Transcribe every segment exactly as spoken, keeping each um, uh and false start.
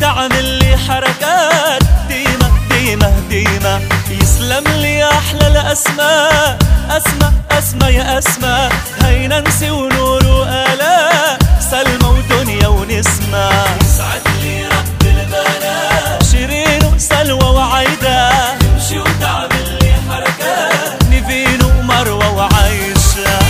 وتعمل لي حركات ديما ديما ديما. يسلم لي أحلى الأسماء، أسماء أسماء يا أسماء. هاي نانسي ونور وآلاء، سلمى ودنيا ونسمة. يسعد لي رب البنات شيرين وسلوى وعايدة، تمشي وتعمل لي حركات نيفين ومروة وعايشة.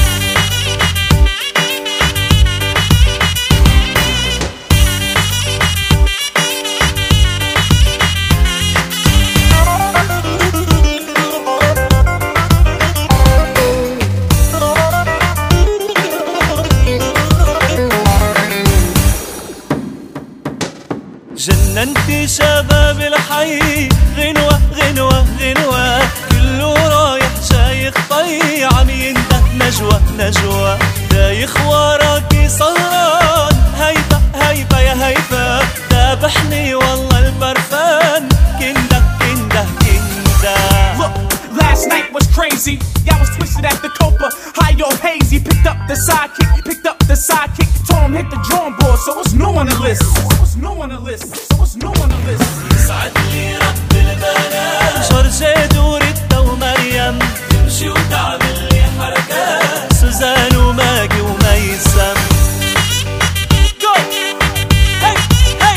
جننتي شباب الحي، غنوة غنوة غنوة. كله رايح شايخ طي، عم ينده نجوى نجوى. دايخ وراكي صهران، هيبة هيبة يا هيبة. ذابحني والله البرفان، كنده كنده كنده. Look, last night was crazy. Y'all was twisted at the copa, high on hazy. Picked up the sidekick, picked up the sidekick. Told him hit the drawing board, so it's new on the list. So it's new on the list. So it's new on the list. يسعد لي رب البنات جورجي دوريتا ومريم، تمشي وتعمل لي حركات سوزان وماجي وميسم. جو هي هي.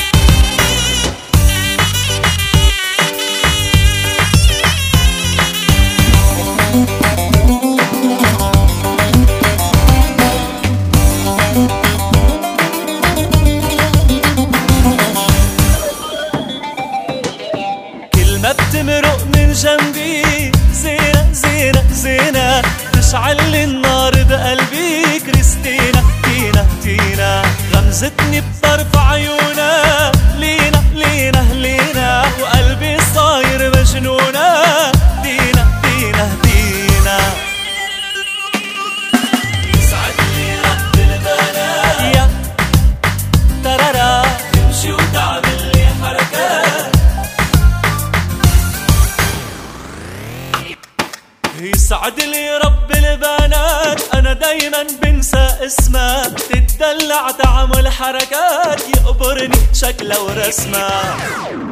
كلمة بتمرق من جنبي، زينة زينة زينة. تشعل لي النار بقلبي، كريستينا تينا تينا. غمزتني بطرف عيونها، لينا لينا لينا. وقلبي صاير مجنونة، دينا دينا دينا. يسعد لي رب البنات يا ترارا، تمشي وتعمل لي حركات. يسعد لي رب البنات، أنا دايما بنسى اسمها. تتدلع تعمل حركات، يقبرني شكلها ورسمها.